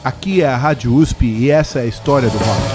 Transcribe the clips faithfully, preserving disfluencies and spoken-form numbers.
Aqui é a Rádio U S P e essa é a história do rock.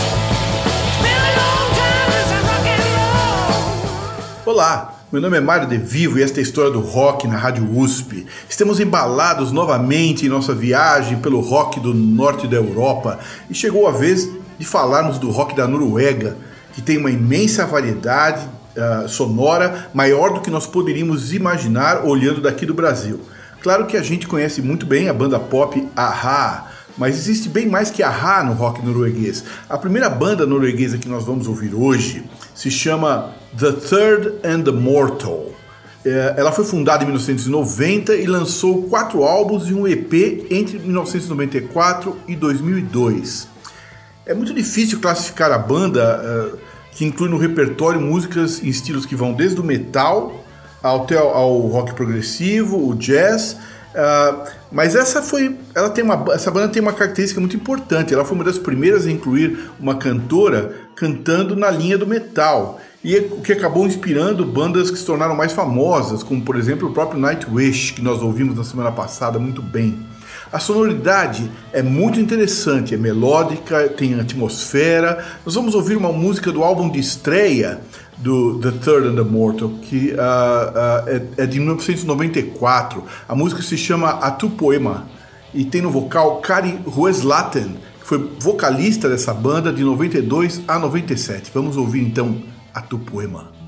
Olá, meu nome é Mário De Vivo e esta é a história do rock na Rádio U S P. Estamos embalados novamente em nossa viagem pelo rock do norte da Europa e chegou a vez de falarmos do rock da Noruega, que tem uma imensa variedade uh, sonora, maior do que nós poderíamos imaginar olhando daqui do Brasil. Claro que a gente conhece muito bem a banda pop a-ha, mas existe bem mais que a-ha no rock norueguês. A primeira banda norueguesa que nós vamos ouvir hoje se chama The Third and the Mortal. Ela foi fundada em mil novecentos e noventa e lançou quatro álbuns e um E P entre mil novecentos e noventa e quatro e dois mil e dois. É muito difícil classificar a banda, que inclui no repertório músicas em estilos que vão desde o metal até ao rock progressivo, o jazz. Uh, mas essa foi, ela tem uma, essa banda tem uma característica muito importante. Ela foi uma das primeiras a incluir uma cantora cantando na linha do metal, e o que acabou inspirando bandas que se tornaram mais famosas, como por exemplo o próprio Nightwish, que nós ouvimos na semana passada muito bem. A sonoridade é muito interessante, é melódica, tem atmosfera. Nós vamos ouvir uma música do álbum de estreia do The Third and the Mortal, que uh, uh, é, é de mil novecentos e noventa e quatro. A música se chama Atu Poema e tem no vocal Kari Rueslaten, que foi vocalista dessa banda de noventa e dois a noventa e sete. Vamos ouvir então Atu Poema.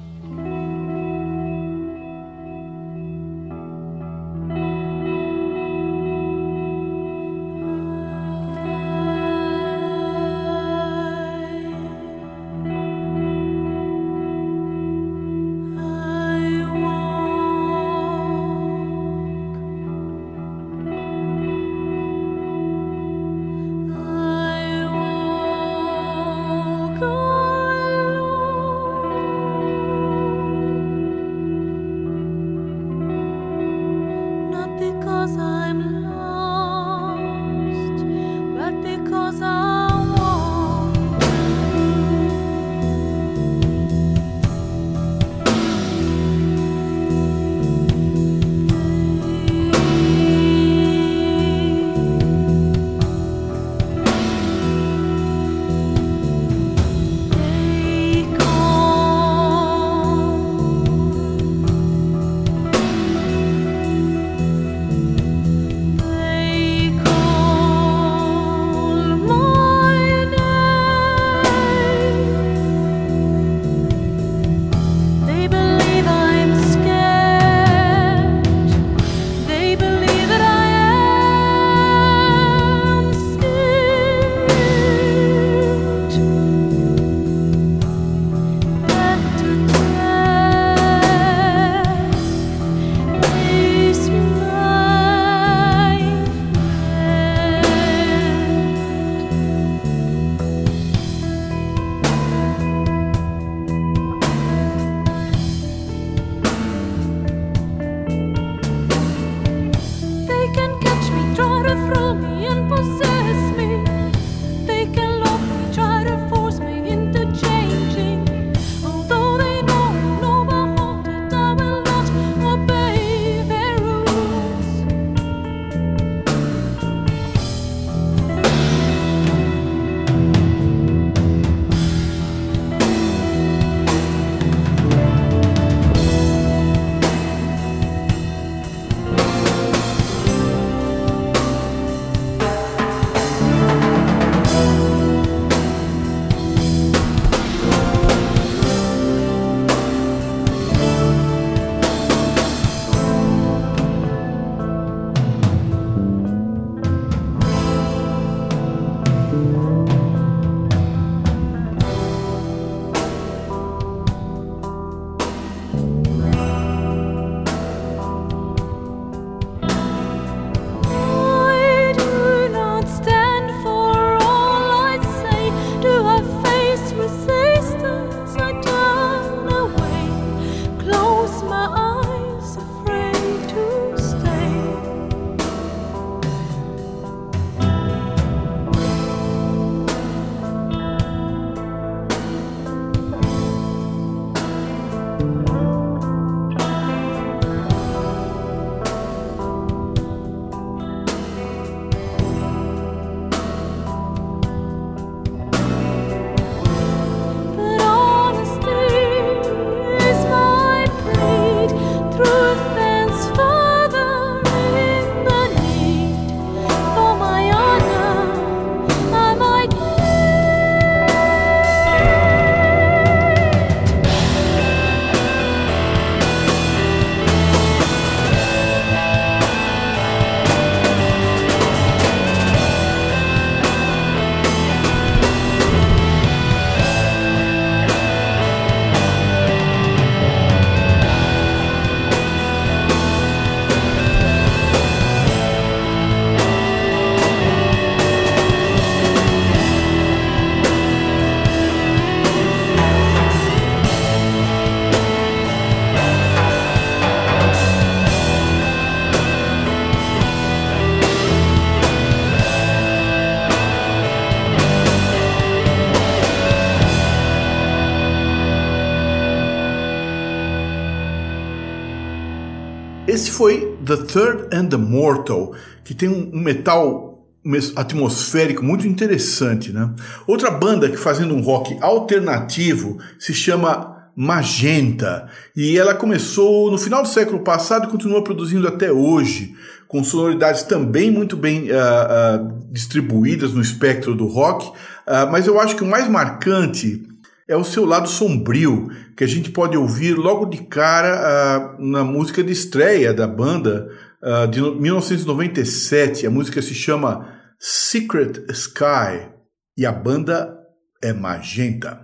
foi The Third and the Mortal, que tem um, um metal atmosférico muito interessante, né? Outra banda que fazendo um rock alternativo se chama Magenta, e ela começou no final do século passado e continua produzindo até hoje, com sonoridades também muito bem uh, uh, distribuídas no espectro do rock, uh, mas eu acho que o mais marcante é o seu lado sombrio, que a gente pode ouvir logo de cara uh, na música de estreia da banda, uh, de mil novecentos e noventa e sete. A música se chama Secret Sky, e a banda é Magenta.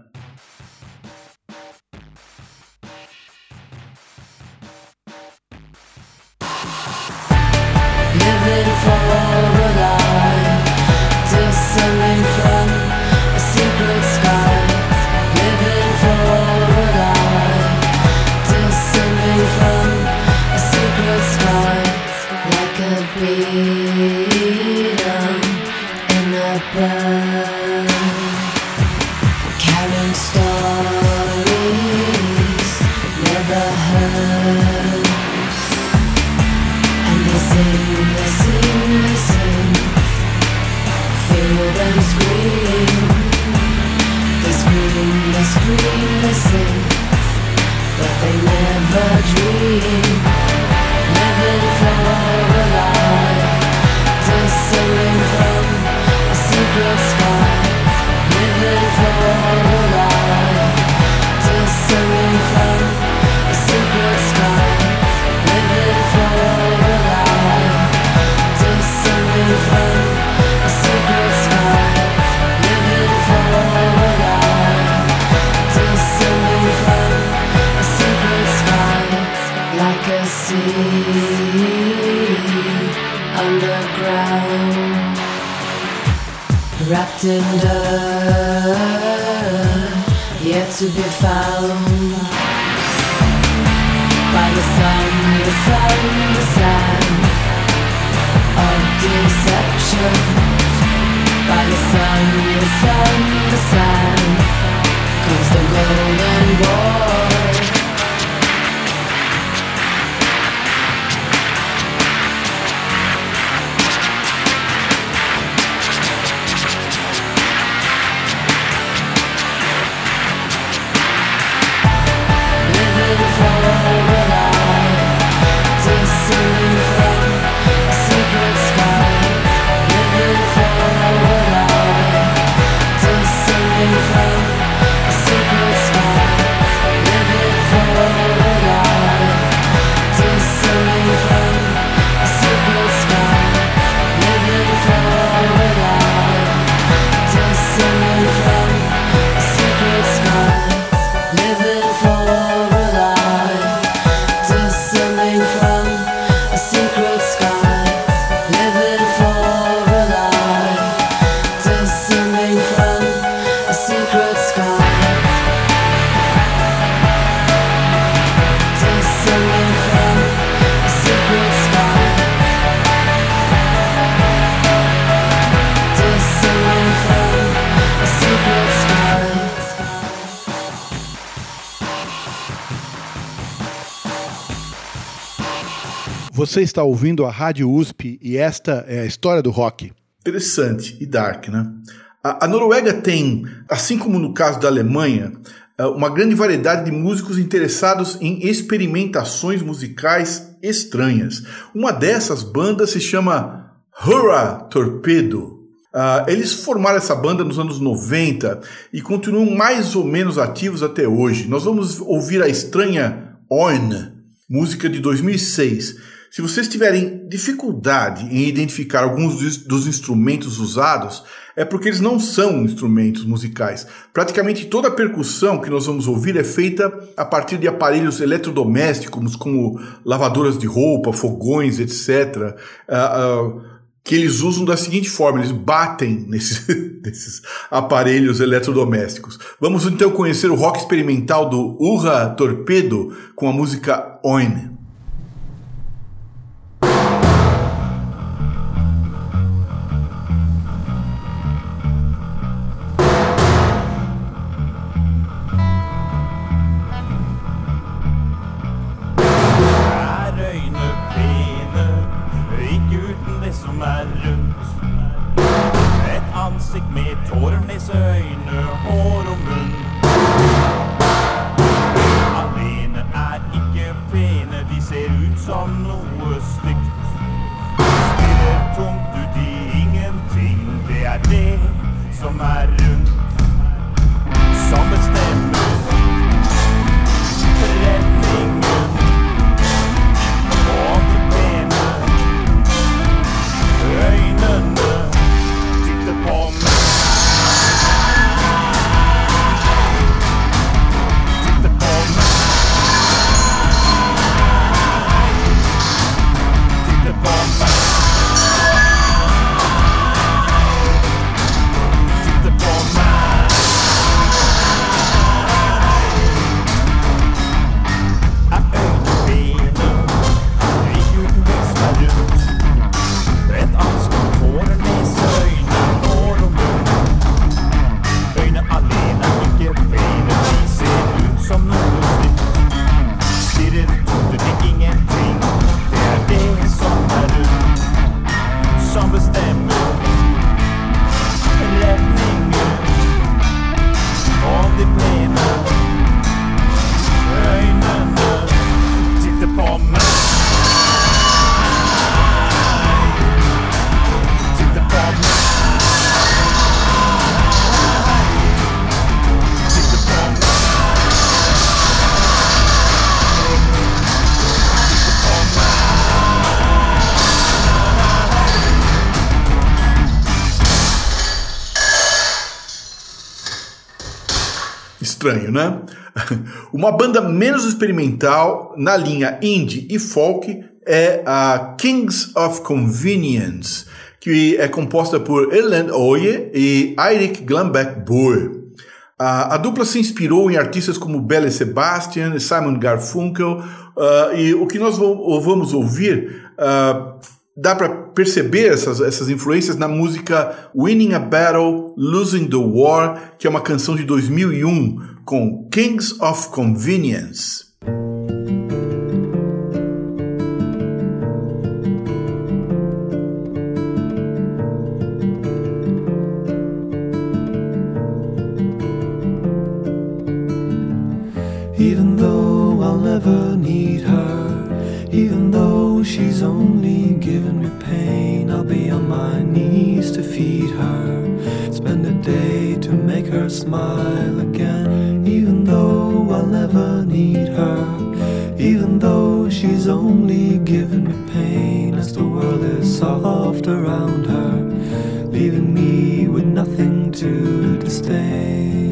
Living for a lie, descending from a secret sky. Living for a lie, descending from a secret sky. Like a beetle in a bird, carrying stories never heard. They sing, they sing, they sing, feel them scream. They scream, they scream, they sing, but they never dream. Living for a lie, descending from a secret sky. Living for a lie, descending from a secret sky. Living for a lie, descending from a secret sky. Living for a lie, descending from a secret sky. Like a sea underground, wrapped in dirt, yet to be found. By the sun, the sun, the sand of deception. By the sun, the sun, the sand comes the golden boy. Living for a lie, descending from a secret sky. Living for a lie, descending from a secret sky. Living for a lie, descending from a secret sky. Living for a lie, descending from a secret sky. Living for a lie, descending from a secret sky. Living for a lie, descending from a secret sky. Descending from a secret sky. Descending from a secret sky. Você está ouvindo a Rádio U S P e esta é a história do rock. Interessante e dark, né? A, a Noruega tem, assim como no caso da Alemanha, uma grande variedade de músicos interessados em experimentações musicais estranhas. Uma dessas bandas se chama Hurra Torpedo. Uh, eles formaram essa banda nos anos noventa e continuam mais ou menos ativos até hoje. Nós vamos ouvir a estranha Oin, música de dois mil e seis. Se vocês tiverem dificuldade em identificar alguns dos, dos instrumentos usados, é porque eles não são instrumentos musicais. Praticamente toda a percussão que nós vamos ouvir é feita a partir de aparelhos eletrodomésticos, como lavadoras de roupa, fogões, etcétera, uh, uh, que eles usam da seguinte forma: eles batem nesses, nesses aparelhos eletrodomésticos. Vamos então conhecer o rock experimental do Hurra Torpedo com a música Oin. Her øyne blir Tårenes øyne, hår og munn. Alene er ikke pene, de ser ut som noe stygt. Stirrer tomt ut i ingenting, det er det som er rundt. Som bestemmer retningen. Og de pene øynene titter på meg. Titter på meg. Titter på meg. Titter på meg. Estranho, né? Uma banda menos experimental na linha indie e folk é a Kings of Convenience, que é composta por Erlend Øye e Eirik Glambeck Boer. A, a dupla se inspirou em artistas como Belle Sebastian e Simon Garfunkel, uh, e o que nós vamos ouvir uh, dá para perceber essas, essas influências na música Winning a Battle, Losing the War, que é uma canção de dois mil e um, com Kings of Convenience. Even though I'll never need her, even though she's only given me pain, I'll be on my knees to feed her, spend a day to make her smile again. Even though I'll never need her, even though she's only given me pain, as the world is soft around her, leaving me with nothing to disdain.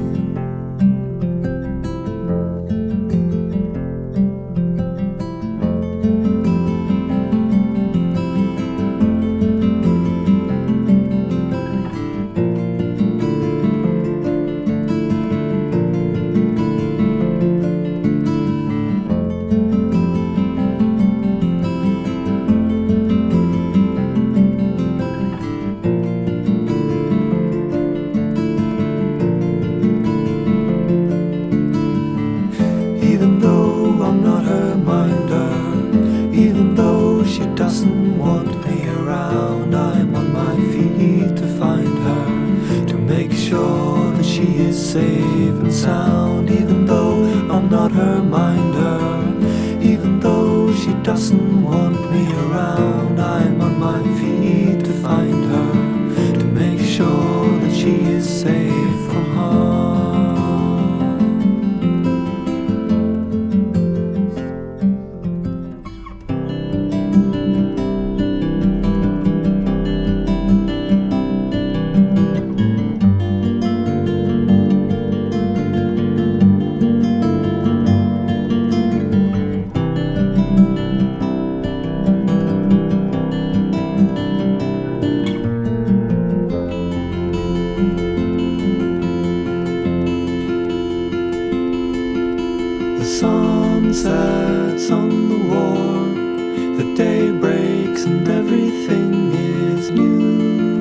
Sunsets on the wall, the day breaks and everything is new.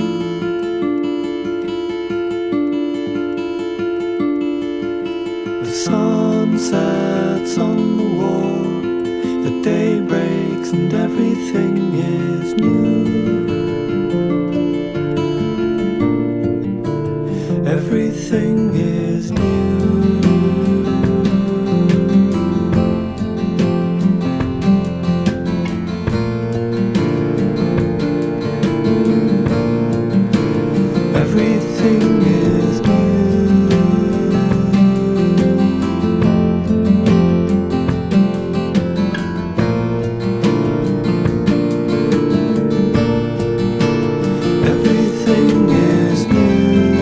The sunsets on the wall, the day breaks and everything is new. everything is new. Everything is new. Everything is new.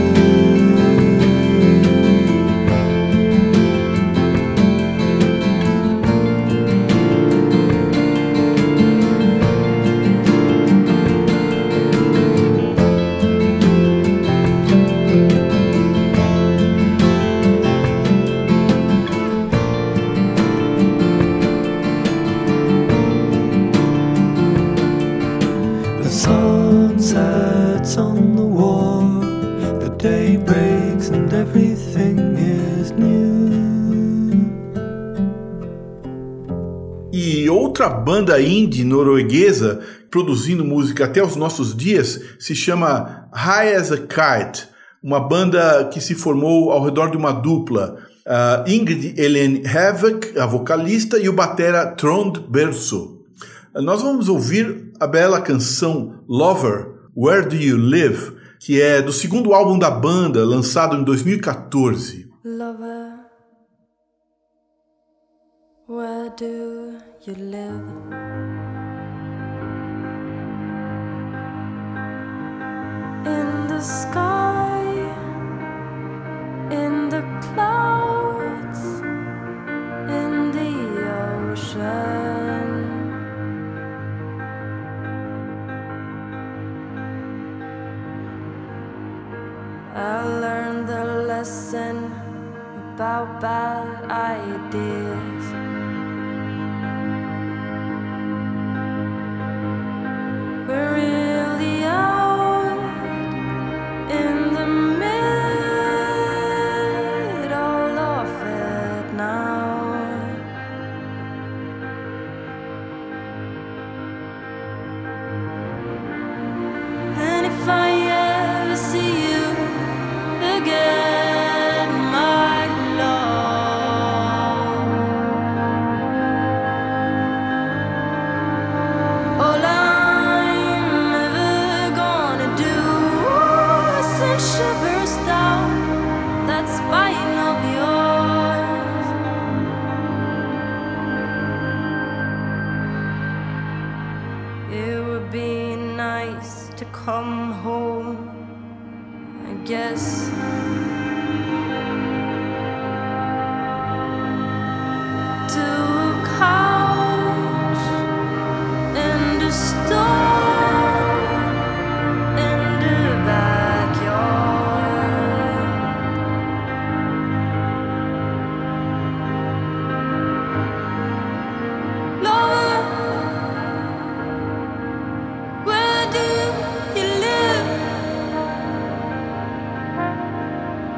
The sun sets on the wall, the day breaks and everything is new. E outra banda indie norueguesa produzindo música até os nossos dias se chama High as a Kite, uma banda que se formou ao redor de uma dupla, uh, Ingrid Helene Havoc, a vocalista, e o batera Trond Berso. Uh, nós vamos ouvir a bela canção Lover, Where Do You Live, que é do segundo álbum da banda, lançado em dois mil e catorze. Lover, where do you live? In the sky, in the clouds, in the ocean. I learned the lesson about bad ideas. We're really out in the middle of it now. And if I ever see you again, my love, all I'm ever gonna do is send shivers down that spine of yours. It would be nice to come home, I guess. To a couch and a stove and a backyard. Lover, where do you live?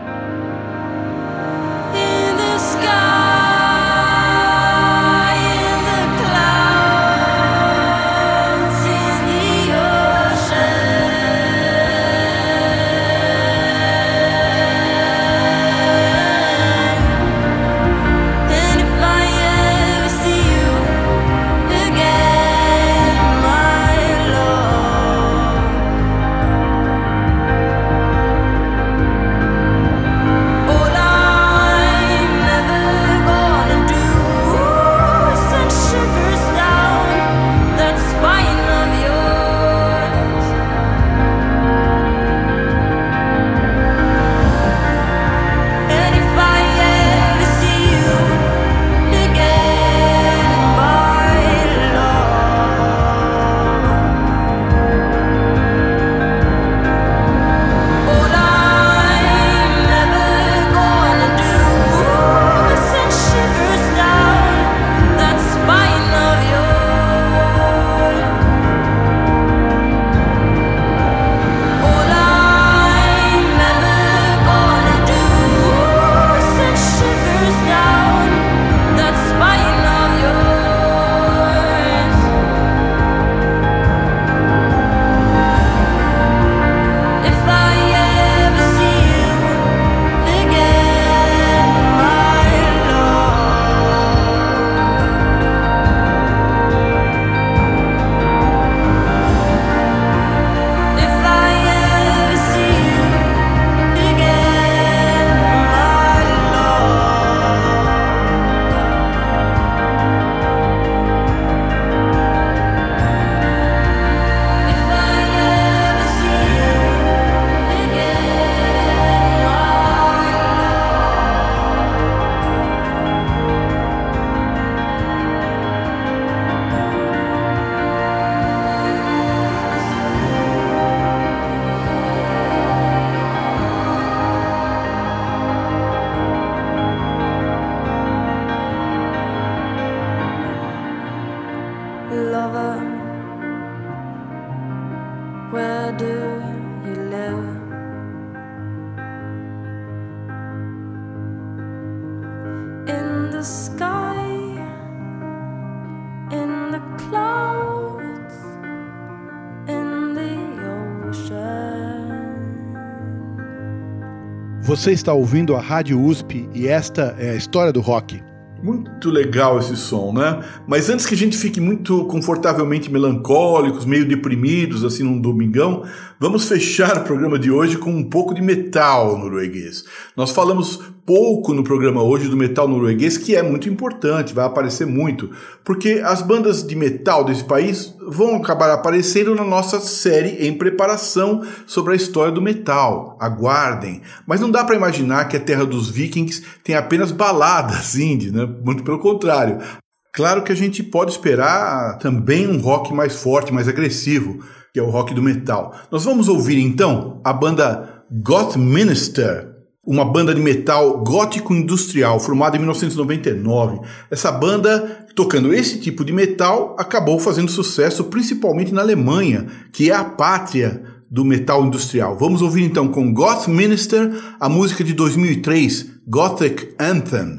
Você está ouvindo a Rádio U S P e esta é a história do rock. Muito legal esse som, né? Mas antes que a gente fique muito confortavelmente melancólicos, meio deprimidos, assim, num domingão, vamos fechar o programa de hoje com um pouco de metal norueguês. Nós falamos pouco no programa hoje do metal norueguês, que é muito importante, vai aparecer muito, porque as bandas de metal desse país vão acabar aparecendo na nossa série em preparação sobre a história do metal. Aguardem. Mas não dá para imaginar que a terra dos vikings tem apenas baladas indie, né? Muito pelo contrário. Claro que a gente pode esperar também um rock mais forte, mais agressivo, que é o rock do metal. Nós vamos ouvir então a banda Gothminister, uma banda de metal gótico industrial formada em mil novecentos e noventa e nove. Essa banda, tocando esse tipo de metal, acabou fazendo sucesso principalmente na Alemanha, que é a pátria do metal industrial. Vamos ouvir então com Gothminister a música de dois mil e três, Gothic Anthem.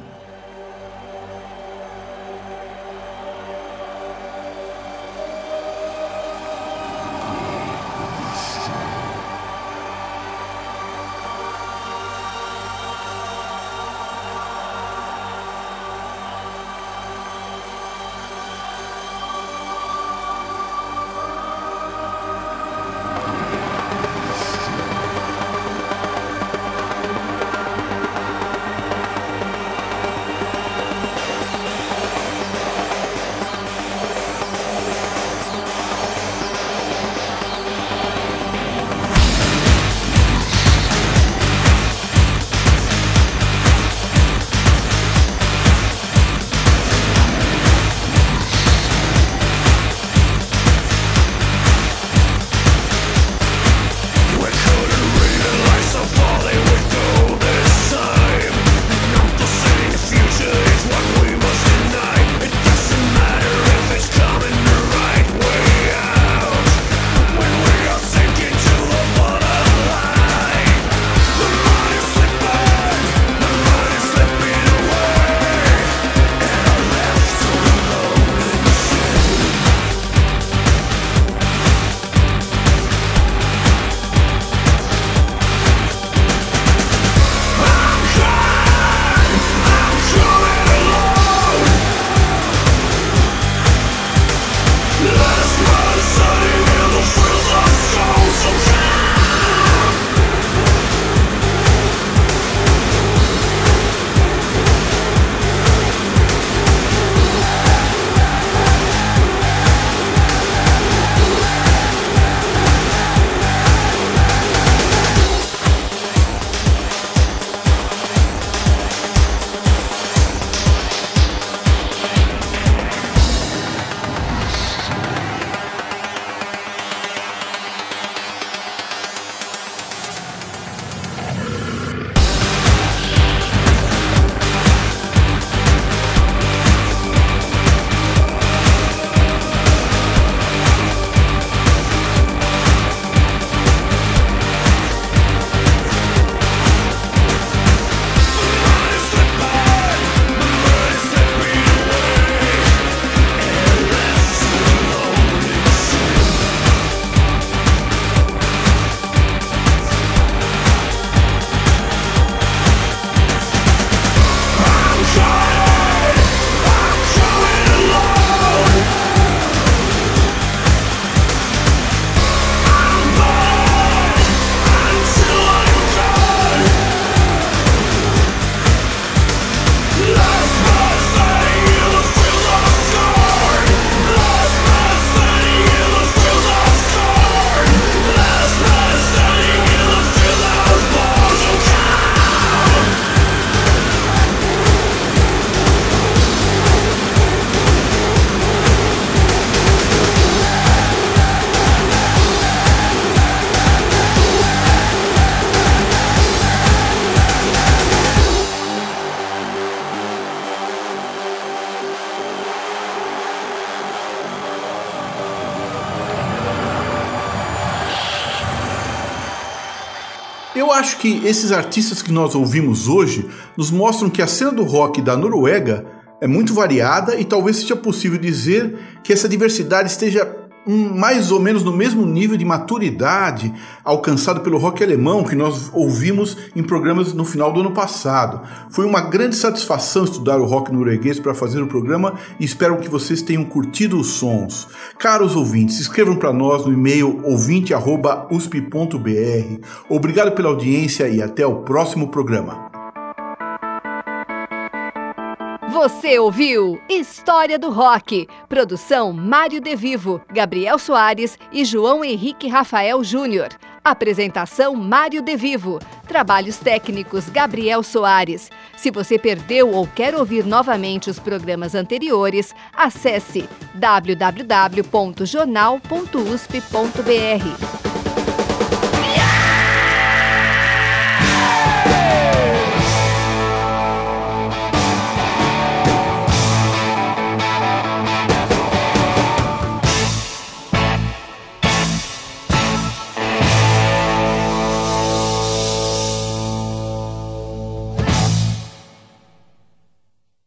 Eu acho que esses artistas que nós ouvimos hoje nos mostram que a cena do rock da Noruega é muito variada e talvez seja possível dizer que essa diversidade esteja um, mais ou menos no mesmo nível de maturidade alcançado pelo rock alemão que nós ouvimos em programas no final do ano passado. Foi uma grande satisfação estudar o rock norueguês para fazer o programa e espero que vocês tenham curtido os sons. Caros ouvintes, escrevam para nós no e-mail ouvinte arroba u s p ponto b r. Obrigado pela audiência e até o próximo programa. Você ouviu História do Rock, produção Mário De Vivo, Gabriel Soares e João Henrique Rafael Júnior. Apresentação Mário De Vivo, trabalhos técnicos Gabriel Soares. Se você perdeu ou quer ouvir novamente os programas anteriores, acesse w w w ponto jornal ponto u s p ponto b r.